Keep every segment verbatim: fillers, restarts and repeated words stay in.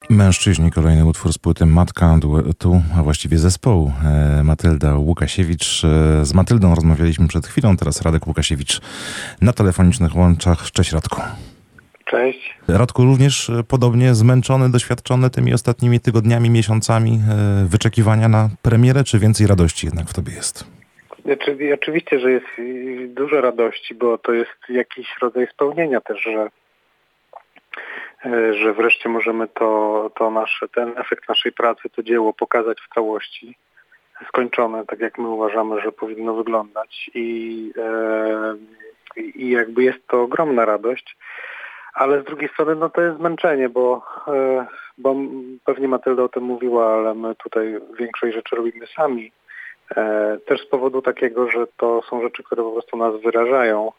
Mężczyźni, kolejny utwór z płyty Matka, duetu, a właściwie zespołu Matylda Łukasiewicz. Z Matyldą rozmawialiśmy przed chwilą, teraz Radek Łukasiewicz na telefonicznych łączach. Cześć Radku. Cześć. Radku, również podobnie zmęczony, doświadczony tymi ostatnimi tygodniami, miesiącami wyczekiwania na premierę, czy więcej radości jednak w tobie jest? Znaczy, oczywiście, że jest dużo radości, bo to jest jakiś rodzaj spełnienia też, że że wreszcie możemy to, to nasze, ten efekt naszej pracy, to dzieło pokazać w całości, skończone, tak jak my uważamy, że powinno wyglądać i, e, i jakby jest to ogromna radość, ale z drugiej strony no to jest zmęczenie, bo, e, bo pewnie Matylda o tym mówiła, ale my tutaj większość rzeczy robimy sami, e, też z powodu takiego, że to są rzeczy, które po prostu nas wyrażają.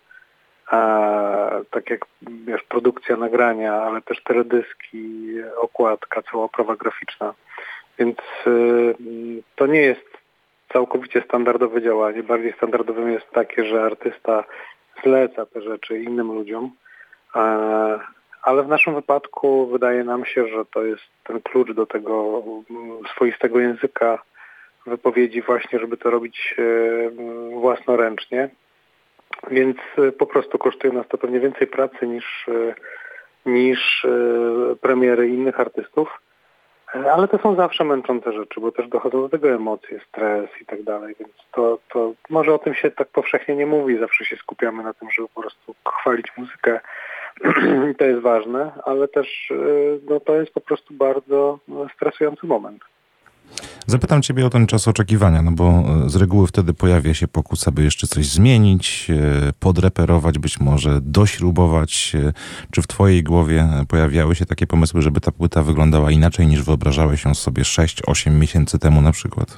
A, tak jak wiesz, produkcja nagrania, ale też teledyski, okładka, cała oprawa graficzna. Więc y, to nie jest całkowicie standardowe działanie. Bardziej standardowym jest takie, że artysta zleca te rzeczy innym ludziom. A, ale w naszym wypadku wydaje nam się, że to jest ten klucz do tego swoistego języka wypowiedzi właśnie, żeby to robić y, własnoręcznie. Więc po prostu kosztuje nas to pewnie więcej pracy niż, niż premiery innych artystów, ale to są zawsze męczące rzeczy, bo też dochodzą do tego emocje, stres i tak dalej, więc to, to może o tym się tak powszechnie nie mówi, zawsze się skupiamy na tym, żeby po prostu chwalić muzykę i to jest ważne, ale też no, to jest po prostu bardzo stresujący moment. Zapytam ciebie o ten czas oczekiwania, no bo z reguły wtedy pojawia się pokusa, by jeszcze coś zmienić, podreperować, być może dośrubować. Czy w twojej głowie pojawiały się takie pomysły, żeby ta płyta wyglądała inaczej niż wyobrażałeś ją sobie sześć osiem miesięcy temu na przykład?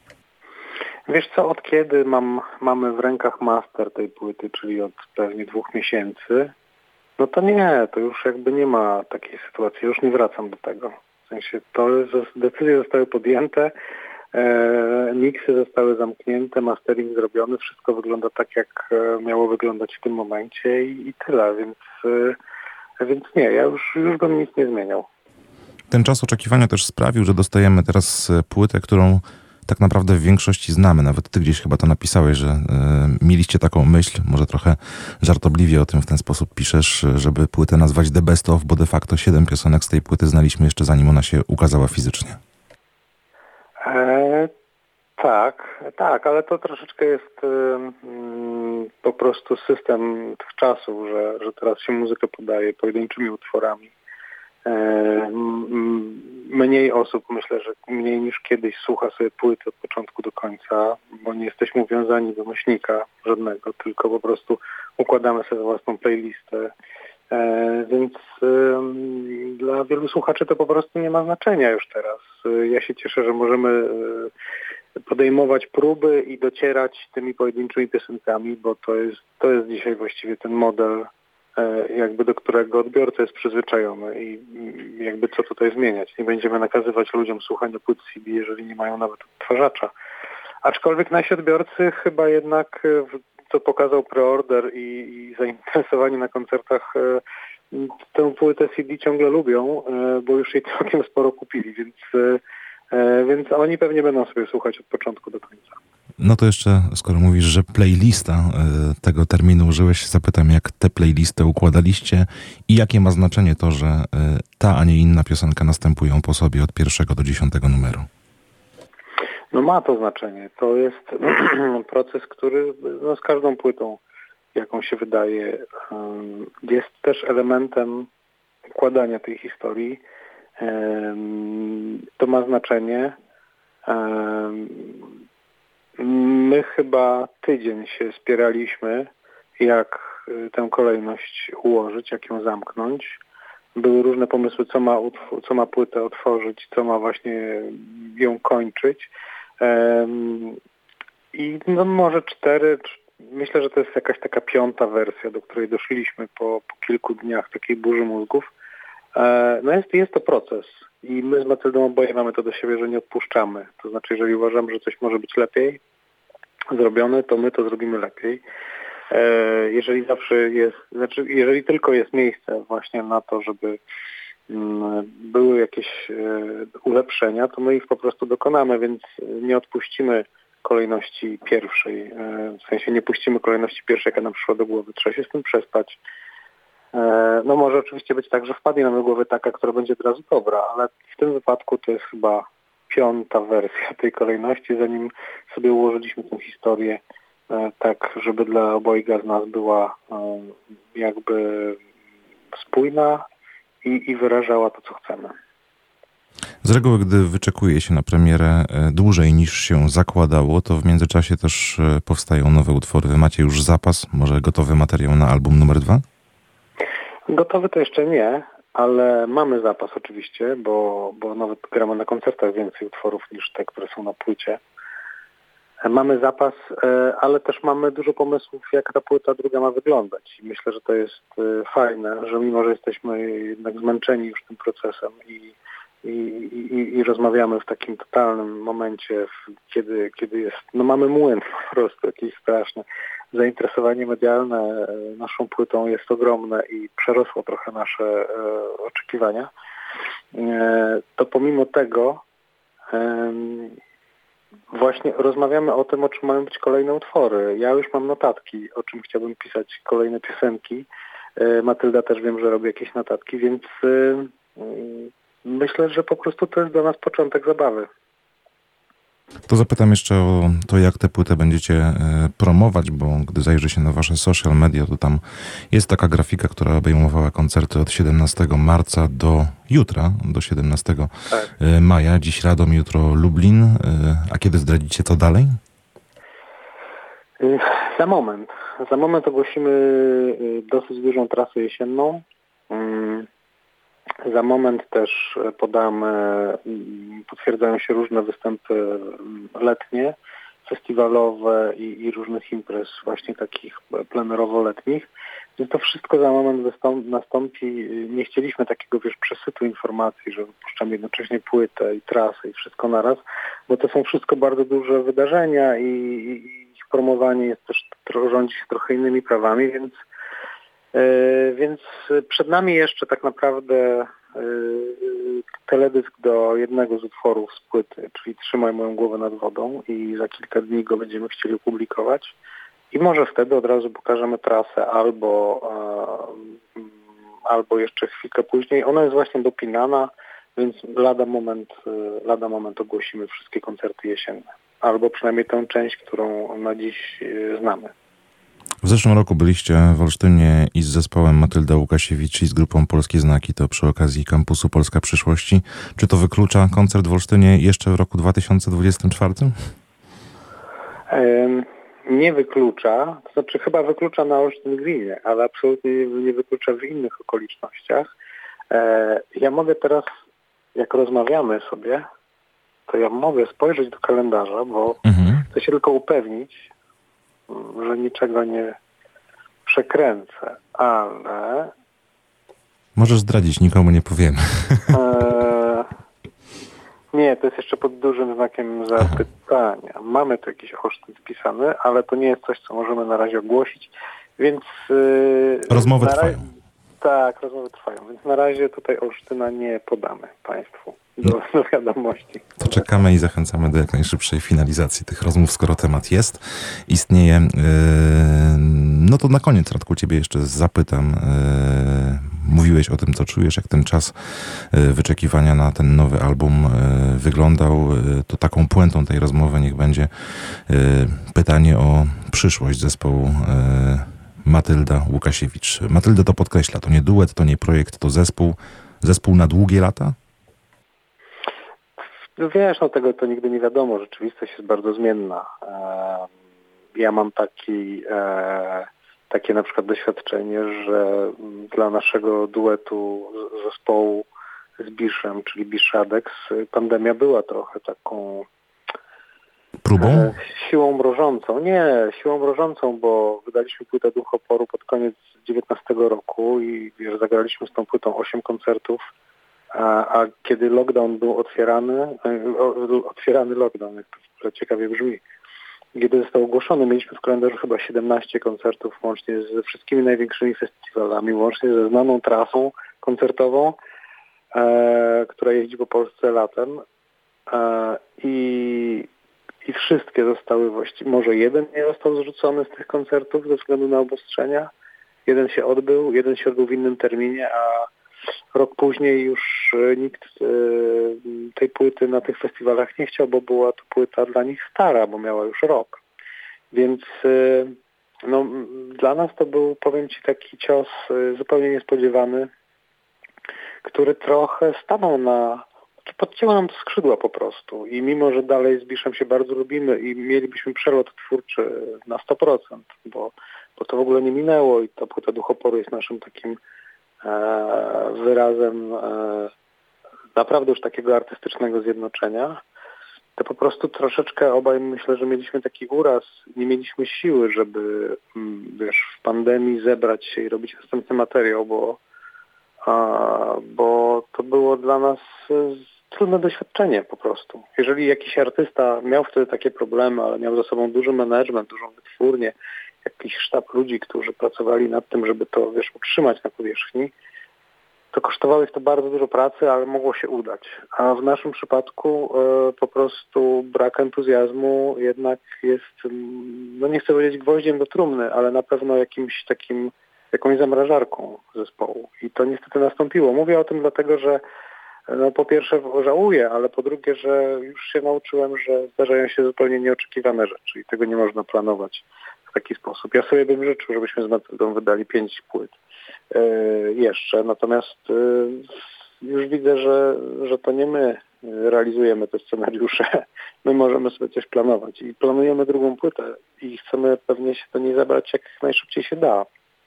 Wiesz co, od kiedy mam, mamy w rękach master tej płyty, czyli od pewnie dwóch miesięcy, no to nie, to już jakby nie ma takiej sytuacji, już nie wracam do tego. W sensie to decyzje zostały podjęte, e, miksy zostały zamknięte, mastering zrobiony, wszystko wygląda tak, jak miało wyglądać w tym momencie i, i tyle, więc, e, więc nie, ja już, już bym nic nie zmieniał. Ten czas oczekiwania też sprawił, że dostajemy teraz płytę, którą tak naprawdę w większości znamy. Nawet ty gdzieś chyba to napisałeś, że y, mieliście taką myśl, może trochę żartobliwie o tym w ten sposób piszesz, żeby płytę nazwać The Best Of, bo de facto siedem piosenek z tej płyty znaliśmy jeszcze zanim ona się ukazała fizycznie. E, tak, tak, ale to troszeczkę jest y, y, po prostu system tych czasów, że, że teraz się muzykę podaje pojedynczymi utworami. Mniej osób, myślę, że mniej niż kiedyś słucha sobie płyty od początku do końca, bo nie jesteśmy uwiązani do nośnika żadnego, tylko po prostu układamy sobie własną playlistę. Więc dla wielu słuchaczy to po prostu nie ma znaczenia już teraz. Ja się cieszę, że możemy podejmować próby i docierać tymi pojedynczymi piosenkami, bo to jest, to jest dzisiaj właściwie ten model, jakby do którego odbiorca jest przyzwyczajony i jakby co tutaj zmieniać. Nie będziemy nakazywać ludziom słuchania płyt C D, jeżeli nie mają nawet odtwarzacza. Aczkolwiek nasi odbiorcy chyba jednak, co pokazał preorder i, i zainteresowanie na koncertach, tę płytę C D ciągle lubią, bo już jej całkiem sporo kupili, więc, więc oni pewnie będą sobie słuchać od początku do końca. No to jeszcze, skoro mówisz, że playlista, tego terminu użyłeś, zapytam, jak tę playlistę układaliście i jakie ma znaczenie to, że ta, a nie inna piosenka następują po sobie od pierwszego do dziesiątego numeru? No ma to znaczenie. To jest proces, który no, z każdą płytą, jaką się wydaje, jest też elementem układania tej historii. To ma znaczenie. My chyba tydzień się spieraliśmy, jak tę kolejność ułożyć, jak ją zamknąć. Były różne pomysły, co ma, utw- co ma płytę otworzyć, co ma właśnie ją kończyć. Um, I no może cztery, myślę, że to jest jakaś taka piąta wersja, do której doszliśmy po, po kilku dniach takiej burzy mózgów. E, no jest, jest to proces i my z Matyldą oboje mamy to do siebie, że nie odpuszczamy. To znaczy, jeżeli uważamy, że coś może być lepiej zrobione, to my to zrobimy lepiej. Jeżeli zawsze jest, znaczy jeżeli tylko jest miejsce właśnie na to, żeby były jakieś ulepszenia, to my ich po prostu dokonamy, więc nie odpuścimy kolejności pierwszej. W sensie nie puścimy kolejności pierwszej, jaka nam przyszła do głowy. Trzeba się z tym przespać. No może oczywiście być tak, że wpadnie nam do głowy taka, która będzie od razu dobra, ale w tym wypadku to jest chyba piąta wersja tej kolejności, zanim sobie ułożyliśmy tę historię tak, żeby dla obojga z nas była jakby spójna i, i wyrażała to, co chcemy. Z reguły, gdy wyczekuje się na premierę dłużej niż się zakładało, to w międzyczasie też powstają nowe utwory. Wy macie już zapas, może gotowy materiał na album numer dwa? Gotowy to jeszcze nie, ale mamy zapas oczywiście, bo, bo nawet gramy na koncertach więcej utworów niż te, które są na płycie. Mamy zapas, ale też mamy dużo pomysłów, jak ta płyta druga ma wyglądać. I myślę, że to jest fajne, że mimo, że jesteśmy jednak zmęczeni już tym procesem i, i, i, i rozmawiamy w takim totalnym momencie, kiedy, kiedy jest, no mamy młyn po prostu jakiś straszny. Zainteresowanie medialne naszą płytą jest ogromne i przerosło trochę nasze e, oczekiwania. E, to pomimo tego e, właśnie rozmawiamy o tym, o czym mają być kolejne utwory. Ja już mam notatki, o czym chciałbym pisać kolejne piosenki. E, Matylda też wiem, że robi jakieś notatki, więc e, myślę, że po prostu to jest dla nas początek zabawy. To zapytam jeszcze o to, jak tę płytę będziecie promować, bo gdy zajrzy się na wasze social media, to tam jest taka grafika, która obejmowała koncerty od siedemnastego marca do jutra, do siedemnastego tak. maja. Dziś Radom, jutro Lublin. A kiedy zdradzicie to dalej? Za moment. Za moment ogłosimy dosyć dużą trasę jesienną. Za moment też podamy, potwierdzają się różne występy letnie, festiwalowe i, i różnych imprez właśnie takich plenerowo-letnich. Więc to wszystko za moment wystąp- nastąpi. Nie chcieliśmy takiego, wiesz, przesytu informacji, że wypuszczamy jednocześnie płytę i trasę i wszystko naraz, bo to są wszystko bardzo duże wydarzenia i, i ich promowanie jest też, rządzi się trochę innymi prawami, więc Yy, więc przed nami jeszcze tak naprawdę yy, teledysk do jednego z utworów z płyty, czyli Trzymaj moją głowę nad wodą i za kilka dni go będziemy chcieli opublikować i może wtedy od razu pokażemy trasę albo, yy, albo jeszcze chwilkę później. Ona jest właśnie dopinana, więc lada moment, yy, lada moment ogłosimy wszystkie koncerty jesienne. Albo przynajmniej tę część, którą na dziś yy, znamy. W zeszłym roku byliście w Olsztynie i z zespołem Matylda Łukasiewicz i z grupą Polskie Znaki, to przy okazji kampusu Polska Przyszłości. Czy to wyklucza koncert w Olsztynie jeszcze w roku dwa tysiące dwudziestym czwartym? Um, nie wyklucza, to znaczy chyba wyklucza na Olsztyn Grinie, ale absolutnie nie, nie wyklucza w innych okolicznościach. E, ja mogę teraz, jak rozmawiamy sobie, to ja mogę spojrzeć do kalendarza, bo mhm. chcę się tylko upewnić, że niczego nie przekręcę, ale... Możesz zdradzić, nikomu nie powiemy. E... Nie, to jest jeszcze pod dużym znakiem zapytania. Aha. Mamy tu jakiś Olsztyn spisany, ale to nie jest coś, co możemy na razie ogłosić, więc... Rozmowy na trwają. Razie... Tak, rozmowy trwają, więc na razie tutaj Olsztyna nie podamy Państwu do, no. do wiadomości. To czekamy i zachęcamy do jak najszybszej finalizacji tych rozmów, skoro temat jest, istnieje. Yy, no to na koniec, Radku, ciebie jeszcze zapytam. Yy, mówiłeś o tym, co czujesz, jak ten czas yy, wyczekiwania na ten nowy album yy, wyglądał. Yy, to taką puentą tej rozmowy niech będzie yy, pytanie o przyszłość zespołu yy, Matylda Łukasiewicz. Matylda to podkreśla, to nie duet, to nie projekt, to zespół. Zespół na długie lata? Wiesz, no tego to nigdy nie wiadomo. Rzeczywistość jest bardzo zmienna. Ja mam taki, takie na przykład doświadczenie, że dla naszego duetu zespołu z Biszem, czyli Bishadex, pandemia była trochę taką próbą? Siłą mrożącą. Nie, siłą mrożącą, bo wydaliśmy płytę Duch Oporu pod koniec dziewiętnastego roku i wiesz, zagraliśmy z tą płytą osiem koncertów, a, a kiedy lockdown był otwierany, otwierany lockdown, jak to w ogóle ciekawie brzmi, kiedy został ogłoszony, mieliśmy w kalendarzu chyba siedemnaście koncertów, łącznie ze wszystkimi największymi festiwalami, łącznie ze znaną trasą koncertową. e, która jeździ po Polsce latem e, i, i wszystkie zostały właściwie, może jeden nie został zrzucony z tych koncertów ze względu na obostrzenia, jeden się odbył, jeden się odbył w innym terminie, a rok później już nikt e, tej płyty na tych festiwalach nie chciał, bo była to płyta dla nich stara, bo miała już rok. Więc e, no, dla nas to był, powiem Ci, taki cios e, zupełnie niespodziewany, który trochę stanął na, podcięło nam to skrzydła po prostu. I mimo, że dalej z Biszem się bardzo lubimy i mielibyśmy przelot twórczy na sto procent, bo, bo to w ogóle nie minęło i ta płyta Duchoporu jest naszym takim e, wyrazem e, naprawdę już takiego artystycznego zjednoczenia, to po prostu troszeczkę obaj myślę, że mieliśmy taki uraz, nie mieliśmy siły, żeby wiesz, w pandemii zebrać się i robić następny materiał, bo, a, bo to było dla nas trudne doświadczenie po prostu. Jeżeli jakiś artysta miał wtedy takie problemy, ale miał za sobą duży management, dużą wytwórnię, jakiś sztab ludzi, którzy pracowali nad tym, żeby to wiesz, utrzymać na powierzchni, to kosztowało ich to bardzo dużo pracy, ale mogło się udać. A w naszym przypadku e, po prostu brak entuzjazmu jednak jest, no nie chcę powiedzieć gwoździem do trumny, ale na pewno jakimś takim, jakąś zamrażarką zespołu. I to niestety nastąpiło. Mówię o tym dlatego, że no po pierwsze żałuję, ale po drugie, że już się nauczyłem, że zdarzają się zupełnie nieoczekiwane rzeczy i tego nie można planować w taki sposób. Ja sobie bym życzył, żebyśmy z Matyldą wydali pięć płyt. Jeszcze, natomiast już widzę, że, że to nie my realizujemy te scenariusze. My możemy sobie coś planować i planujemy drugą płytę i chcemy pewnie się do niej zabrać jak najszybciej się da.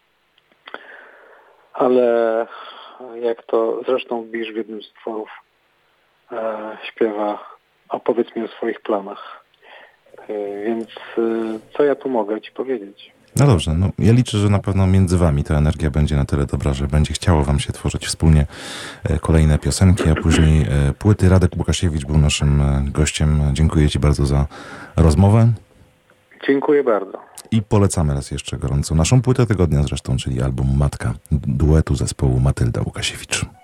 Ale jak to zresztą Bisz w jednym z utworów e, śpiewa, opowiedz mi o swoich planach. E, więc e, co ja tu mogę Ci powiedzieć? No dobrze, no ja liczę, że na pewno między wami ta energia będzie na tyle dobra, że będzie chciało wam się tworzyć wspólnie kolejne piosenki, a później płyty. Radek Łukasiewicz był naszym gościem. Dziękuję Ci bardzo za rozmowę. Dziękuję bardzo. I polecamy raz jeszcze gorąco naszą płytę tygodnia zresztą, czyli album Matka, duetu zespołu Matylda Łukasiewicz.